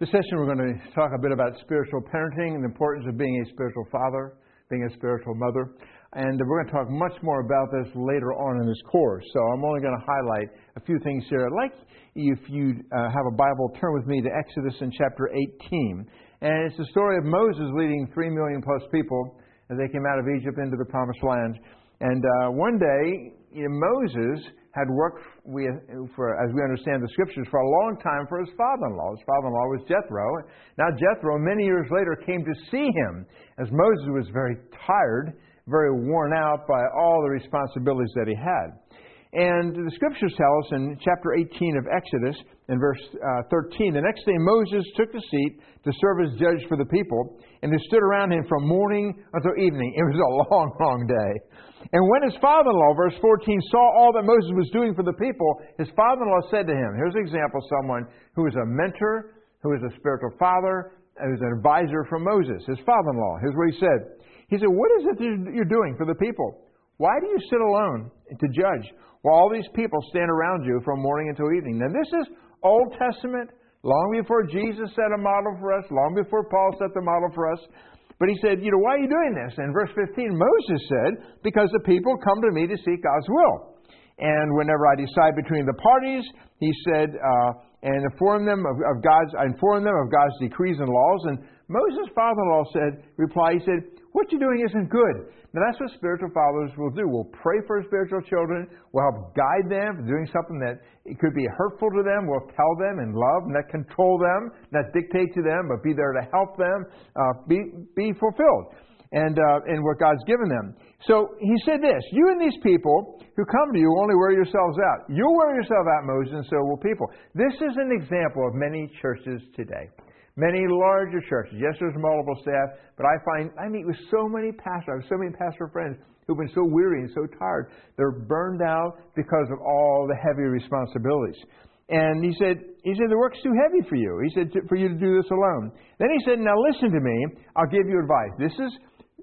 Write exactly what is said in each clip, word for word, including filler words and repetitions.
This session we're going to talk a bit about spiritual parenting and the importance of being a spiritual father, being a spiritual mother. And we're going to talk much more about this later on in this course. So I'm only going to highlight a few things here. I'd like if you uh, have a Bible, turn with me to Exodus in chapter eighteen. And it's the story of Moses leading three million plus people as they came out of Egypt into the Promised Land. And uh, one day, you know, Moses had worked with, for, as we understand the Scriptures, for a long time for his father-in-law. His father-in-law was Jethro. Now Jethro, many years later, came to see him as Moses was very tired, very worn out by all the responsibilities that he had. And the Scriptures tell us in chapter eighteen of Exodus, in verse uh, thirteen, the next day Moses took the seat to serve as judge for the people, and they stood around him from morning until evening. It was a long, long day. And when his father-in-law, verse fourteen, saw all that Moses was doing for the people, his father-in-law said to him, here's an example of someone who is a mentor, who is a spiritual father, who is an advisor from Moses, his father-in-law. Here's what he said. He said, what is it that you're doing for the people? Why do you sit alone to judge while all these people stand around you from morning until evening? Now this is Old Testament, long before Jesus set a model for us, long before Paul set the model for us. But he said, you know, why are you doing this? And verse fifteen, Moses said, because the people come to me to seek God's will. And whenever I decide between the parties, he said, uh, and inform them of, of God's, I inform them of God's decrees and laws. And Moses' father-in-law said, reply, he said, what you're doing isn't good. Now that's what spiritual fathers will do. We'll pray for spiritual children. We'll help guide them for doing something that it could be hurtful to them. We'll tell them in love, not control them, not dictate to them, but be there to help them uh, be be fulfilled and uh, in what God's given them. So he said this, you and these people who come to you only wear yourselves out. You'll wear yourself out, Moses, and so will people. This is an example of many churches today. Many larger churches. Yes, there's multiple staff, but I find I meet with so many pastors. I have so many pastor friends who've been so weary and so tired. They're burned out because of all the heavy responsibilities. And he said, he said, the work's too heavy for you. He said, for you to do this alone. Then he said, now listen to me. I'll give you advice. This is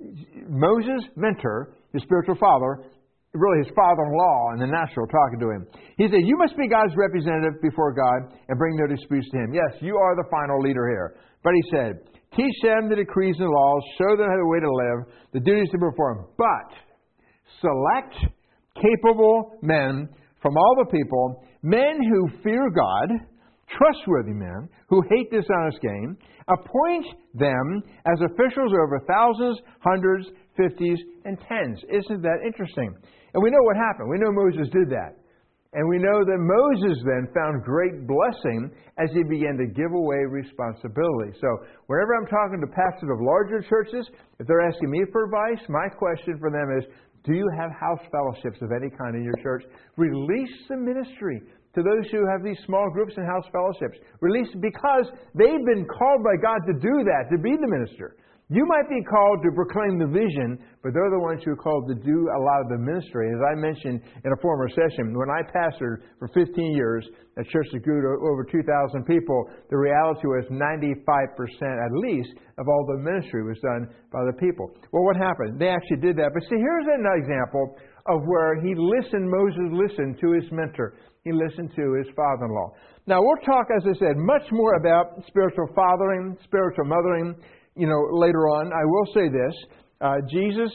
Moses' mentor, his spiritual father, really his father-in-law in the natural talking to him. He said, you must be God's representative before God and bring no disputes to him. Yes, you are the final leader here. But he said, teach them the decrees and laws, show them the way to live, the duties to perform. But select capable men from all the people, men who fear God, trustworthy men who hate dishonest gain, appoint them as officials over thousands, hundreds, fifties, and tens. Isn't that interesting? And we know what happened. We know Moses did that. And we know that Moses then found great blessing as he began to give away responsibility. So whenever I'm talking to pastors of larger churches, if they're asking me for advice, my question for them is, do you have house fellowships of any kind in your church? Release the ministry to those who have these small groups and house fellowships. Release because they've been called by God to do that, to be the minister. You might be called to proclaim the vision, but they're the ones who are called to do a lot of the ministry. As I mentioned in a former session, when I pastored for fifteen years, a church that grew to over two thousand people, the reality was ninety-five percent at least of all the ministry was done by the people. Well, what happened? They actually did that. But see, here's an example of where he listened, Moses listened to his mentor. He listened to his father-in-law. Now, we'll talk, as I said, much more about spiritual fathering, spiritual mothering, you know, later on. I will say this. Uh, Jesus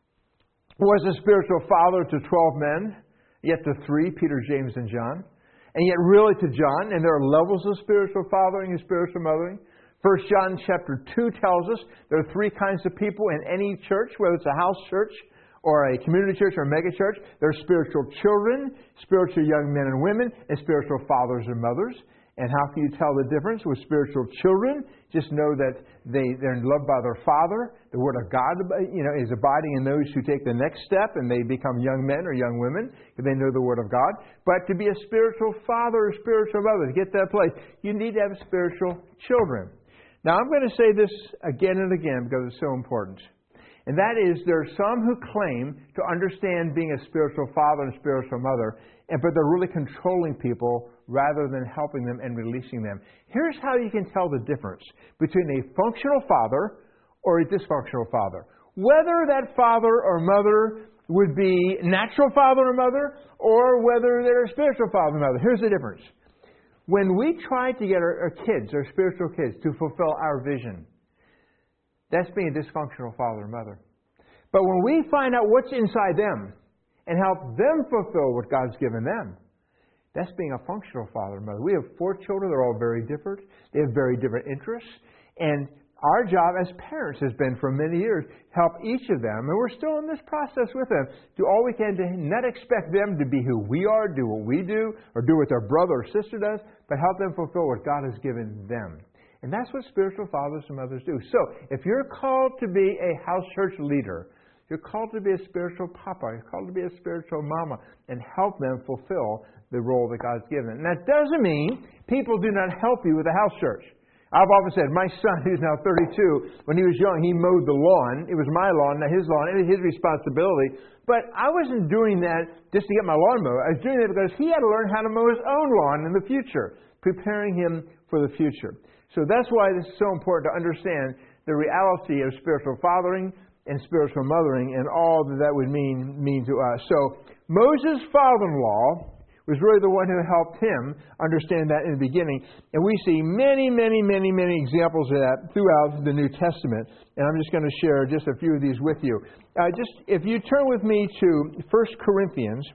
was a spiritual father to twelve men, yet to three, Peter, James, and John. And yet really to John. And there are levels of spiritual fathering and spiritual mothering. First John chapter two tells us there are three kinds of people in any church, whether it's a house church or a community church or a mega church. There are spiritual children, spiritual young men and women, and spiritual fathers and mothers. And how can you tell the difference with spiritual children? Just know that they, they're loved by their Father. The Word of God, you know, is abiding in those who take the next step and they become young men or young women because they know the Word of God. But to be a spiritual father or spiritual mother, to get to that place, you need to have spiritual children. Now, I'm going to say this again and again because it's so important. And that is, there are some who claim to understand being a spiritual father and spiritual mother, and but they're really controlling people rather than helping them and releasing them. Here's how you can tell the difference between a functional father or a dysfunctional father. Whether that father or mother would be natural father or mother, or whether they're a spiritual father or mother. Here's the difference. When we try to get our, our kids, our spiritual kids, to fulfill our vision, that's being a dysfunctional father and mother. But when we find out what's inside them and help them fulfill what God's given them, that's being a functional father and mother. We have four children. They're all very different. They have very different interests. And our job as parents has been for many years help each of them, and we're still in this process with them, do all we can to not expect them to be who we are, do what we do, or do what their brother or sister does, but help them fulfill what God has given them. And that's what spiritual fathers and mothers do. So, if you're called to be a house church leader, you're called to be a spiritual papa, you're called to be a spiritual mama, and help them fulfill the role that God's given. And that doesn't mean people do not help you with the house church. I've often said, my son, who's now thirty-two, when he was young, he mowed the lawn. It was my lawn, not his lawn. It was his responsibility. But I wasn't doing that just to get my lawn mowed. I was doing that because he had to learn how to mow his own lawn in the future, preparing him for the future. So that's why this is so important to understand the reality of spiritual fathering and spiritual mothering and all that that would mean, mean to us. So Moses' father-in-law was really the one who helped him understand that in the beginning. And we see many, many, many, many examples of that throughout the New Testament. And I'm just going to share just a few of these with you. Uh, just if you turn with me to First Corinthians,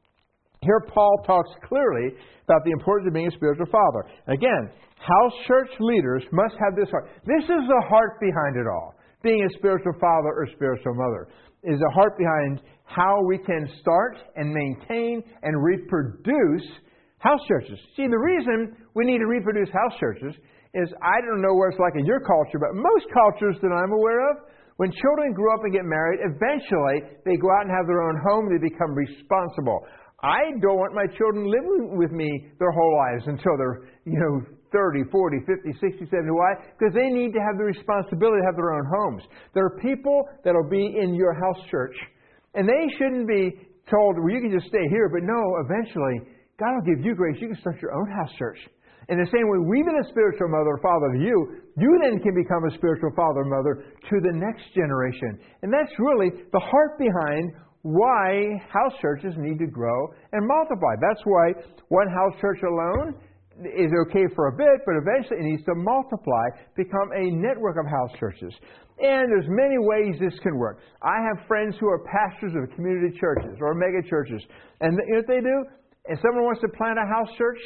here Paul talks clearly about the importance of being a spiritual father. Again, house church leaders must have this heart. This is the heart behind it all. Being a spiritual father or spiritual mother is the heart behind how we can start and maintain and reproduce house churches. See, the reason we need to reproduce house churches is, I don't know what it's like in your culture, but most cultures that I'm aware of, when children grow up and get married, eventually they go out and have their own home, they become responsible. I don't want my children living with me their whole lives until they're, you know, thirty, forty, fifty, sixty, seventy. Why? Because they need to have the responsibility to have their own homes. There are people that will be in your house church, and they shouldn't be told, well, you can just stay here. But no, eventually, God will give you grace. You can start your own house church. In the same way we've been a spiritual mother or father to you, you then can become a spiritual father or mother to the next generation. And that's really the heart behind why house churches need to grow and multiply. That's why one house church alone is okay for a bit, but eventually it needs to multiply, become a network of house churches. And there's many ways this can work. I have friends who are pastors of community churches or mega churches. And you know what they do? If someone wants to plant a house church,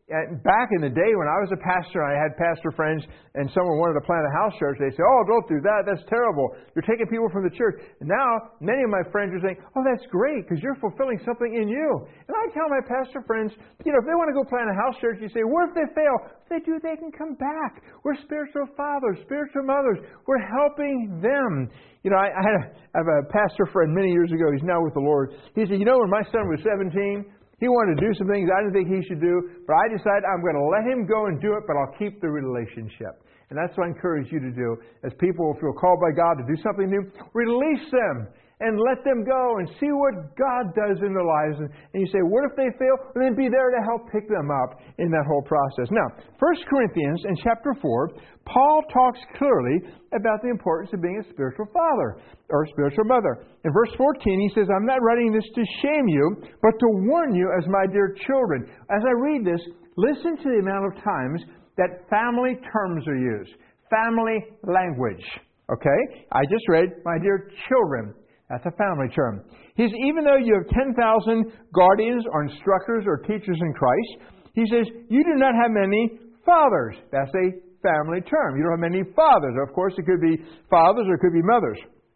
back in the day when I was a pastor, I had pastor friends, and someone wanted to plant a house church. They say, oh, don't do that. That's terrible. You're taking people from the church. And now, many of my friends are saying, oh, that's great, because you're fulfilling something in you. And I tell my pastor friends, you know, if they want to go plant a house church, you say, what if they fail? If they do, they can come back. We're spiritual fathers, spiritual mothers. We're helping them. You know, I, I, had a, I have a pastor friend many years ago. He's now with the Lord. He said, you know, when my son was seventeen, he wanted to do some things I didn't think he should do, but I decided I'm going to let him go and do it, but I'll keep the relationship. And that's what I encourage you to do. As people feel called by God to do something new, release them and let them go and see what God does in their lives. And, and you say, what if they fail? And then be there to help pick them up in that whole process. Now, First Corinthians in chapter four, Paul talks clearly about the importance of being a spiritual father or a spiritual mother. In verse fourteen, he says, I'm not writing this to shame you, but to warn you as my dear children. As I read this, listen to the amount of times that family terms are used. Family language. Okay? I just read, my dear children. That's a family term. He says, even though you have ten thousand guardians or instructors or teachers in Christ, he says, you do not have many fathers. That's a family term. You don't have many fathers. Of course, it could be fathers or it could be mothers.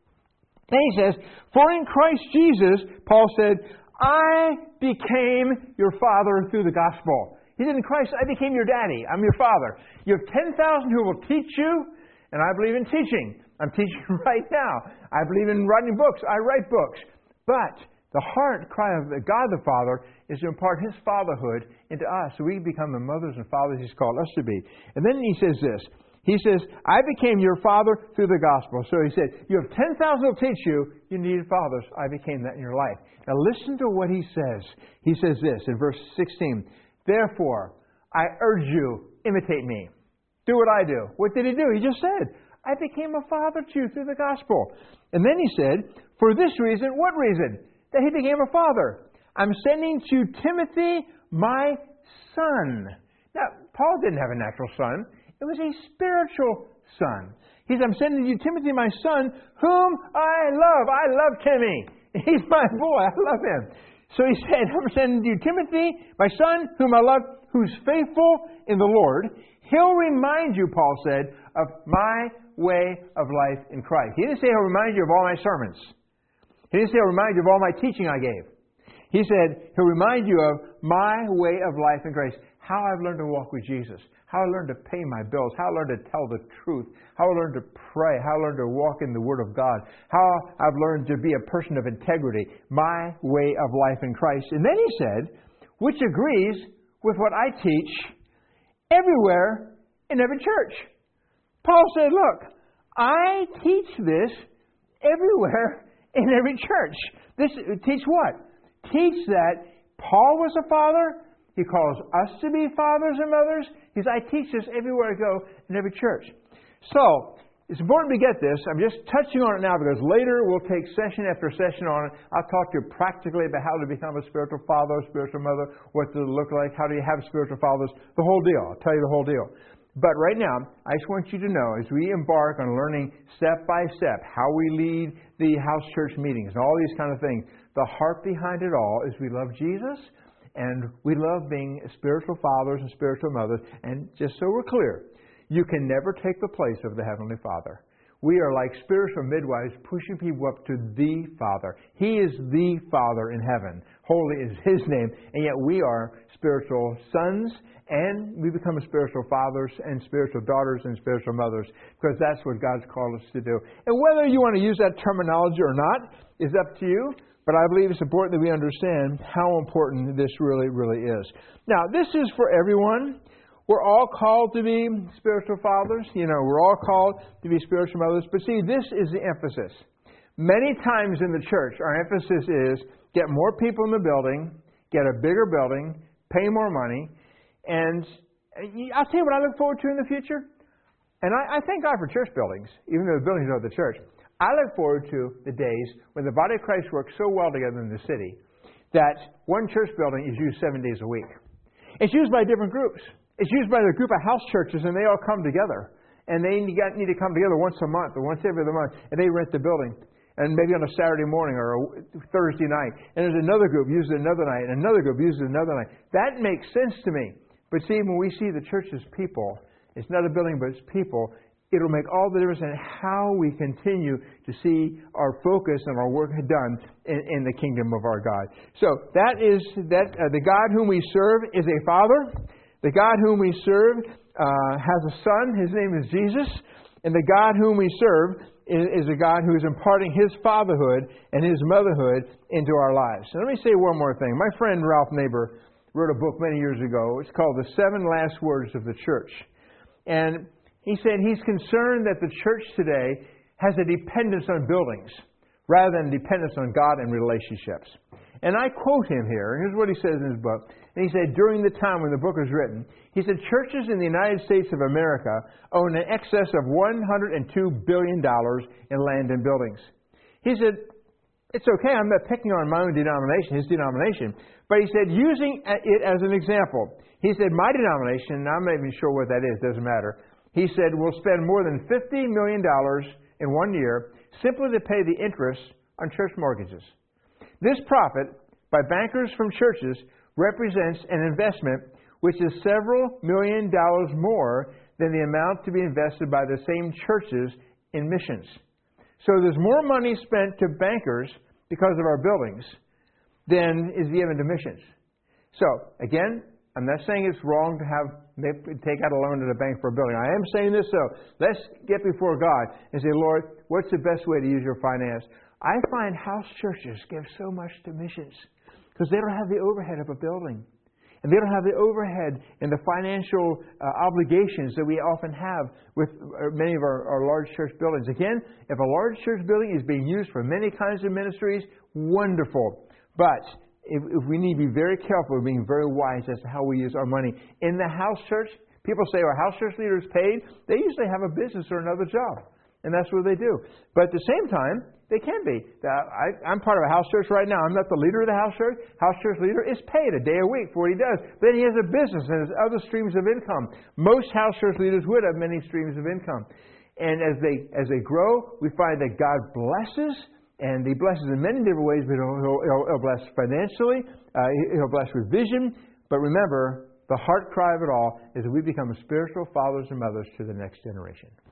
Then he says, for in Christ Jesus, Paul said, I became your father through the gospel. He said, in Christ, I became your daddy. I'm your father. You have ten thousand who will teach you, and I believe in teaching. I'm teaching right now. I believe in writing books. I write books. But the heart cry of God the Father is to impart His fatherhood into us so we become the mothers and fathers He's called us to be. And then He says this. He says, I became your father through the gospel. So He said, you have ten thousand who will teach you. You needed fathers. I became that in your life. Now listen to what He says. He says this in verse sixteen. Therefore, I urge you, imitate me. Do what I do. What did He do? He just said, I became a father to you through the gospel. And then He said, for this reason, what reason? That He became a father. I'm sending to Timothy, my son. Now, Paul didn't have a natural son. It was a spiritual son. He said, I'm sending you Timothy, my son, whom I love. I love Timmy. He's my boy. I love him. So he said, I'm sending you Timothy, my son, whom I love, who's faithful in the Lord. He'll remind you, Paul said, of my way of life in Christ. He didn't say he'll remind you of all my sermons. He didn't say he'll remind you of all my teaching I gave. He said he'll remind you of my way of life in grace. How I've learned to walk with Jesus. How I learned to pay my bills. How I learned to tell the truth. How I learned to pray. How I learned to walk in the Word of God. How I've learned to be a person of integrity. My way of life in Christ. And then he said, which agrees with what I teach everywhere in every church. Paul said, look, I teach this everywhere in every church. This teach what? Teach that Paul was a father. He calls us to be fathers and mothers. He says, I teach this everywhere I go in every church. So, it's important to get this. I'm just touching on it now because later we'll take session after session on it. I'll talk to you practically about how to become a spiritual father, a spiritual mother, what does it look like, how do you have spiritual fathers, the whole deal. I'll tell you the whole deal. But right now, I just want you to know, as we embark on learning step by step how we lead the house church meetings and all these kind of things, the heart behind it all is we love Jesus and we love being spiritual fathers and spiritual mothers. And just so we're clear, you can never take the place of the Heavenly Father. We are like spiritual midwives pushing people up to the Father. He is the Father in heaven. Holy is His name. And yet we are spiritual sons and we become spiritual fathers and spiritual daughters and spiritual mothers because that's what God's called us to do. And whether you want to use that terminology or not is up to you. But I believe it's important that we understand how important this really, really is. Now, this is for everyone. We're all called to be spiritual fathers. You know, we're all called to be spiritual mothers. But see, this is the emphasis. Many times in the church, our emphasis is get more people in the building, get a bigger building, pay more money. And I'll tell you what I look forward to in the future. And I, I thank God for church buildings, even though the buildings are the church. I look forward to the days when the body of Christ works so well together in the city that one church building is used seven days a week. It's used by different groups. It's used by the group of house churches, and they all come together. And they need to come together once a month or once every other month, and they rent the building. And maybe on a Saturday morning or a Thursday night. And there's another group uses it another night, and another group uses it another night. That makes sense to me. But see, when we see the church as people, it's not a building, but it's people, it'll make all the difference in how we continue to see our focus and our work done in, in the kingdom of our God. So that is that uh, the God whom we serve is a Father. The God whom we serve uh, has a Son. His name is Jesus. And the God whom we serve is, is a God who is imparting His fatherhood and His motherhood into our lives. So let me say one more thing. My friend Ralph Neighbor wrote a book many years ago. It's called The Seven Last Words of the Church. And he said he's concerned that the church today has a dependence on buildings rather than dependence on God and relationships. And I quote him here. Here's what he says in his book. And he said, during the time when the book was written, he said, churches in the United States of America own an excess of one hundred two billion dollars in land and buildings. He said, it's okay, I'm not picking on my own denomination, his denomination. But he said, using it as an example, he said, my denomination, and I'm not even sure what that is, doesn't matter. He said, we'll spend more than fifty million dollars in one year simply to pay the interest on church mortgages. This profit by bankers from churches represents an investment which is several million dollars more than the amount to be invested by the same churches in missions. So there's more money spent to bankers because of our buildings than is given to missions. So, again, I'm not saying it's wrong to have take out a loan at a bank for a building. I am saying this, so let's get before God and say, Lord, what's the best way to use your finance? I find house churches give so much to missions because they don't have the overhead of a building. And they don't have the overhead and the financial uh, obligations that we often have with many of our, our large church buildings. Again, if a large church building is being used for many kinds of ministries, wonderful. But If, if we need to be very careful, being very wise as to how we use our money. In the house church, people say, are house church leaders paid? They usually have a business or another job. And that's what they do. But at the same time, They can be. I, I'm part of a house church right now. I'm not the leader of the house church. House church leader is paid a day a week for what he does. Then he has a business and has other streams of income. Most house church leaders would have many streams of income. And as they as they grow, we find that God blesses, and He blesses in many different ways. But He'll, he'll, he'll bless financially. Uh, he'll bless with vision. But remember, the heart cry of it all is that we become spiritual fathers and mothers to the next generation.